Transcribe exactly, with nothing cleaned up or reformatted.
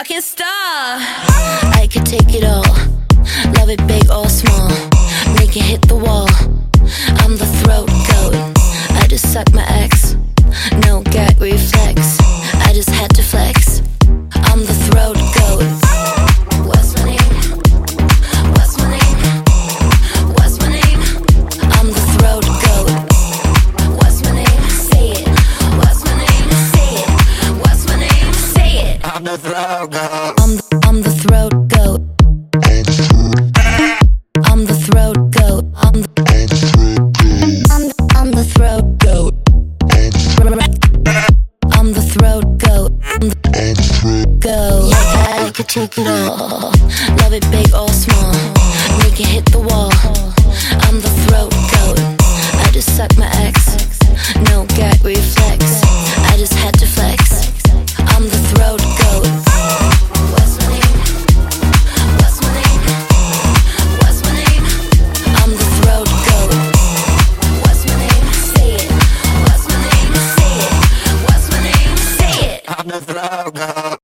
fucking star. I could take it all, love it big or small, make it hit the wall. I'm the throat goat, I just suck my ex, no gag reflex, I just had to flex. I'm the throat goat. What's my name? What's my name? What's my name? I'm the throat goat. What's my name? Say it. What's my name? Say it. What's my name? Say it. I'm the throat goat. I'm the, I'm the throat goat. I'm the throat goat. I'm the, I'm the, I'm the throat goat. I'm the throat goat. I'm the goat. Yeah, I could take it all, love it big or small, make it hit the wall. I'm the throat goat. I just suck my ex, no gag reflex, I just had to flex. I'm the throat goat. What's my name? What's my name? What's my name? I'm the throat goat. What's my name? Say it. What's my name? Say it. What's my name? Say it. I'm the throat goat.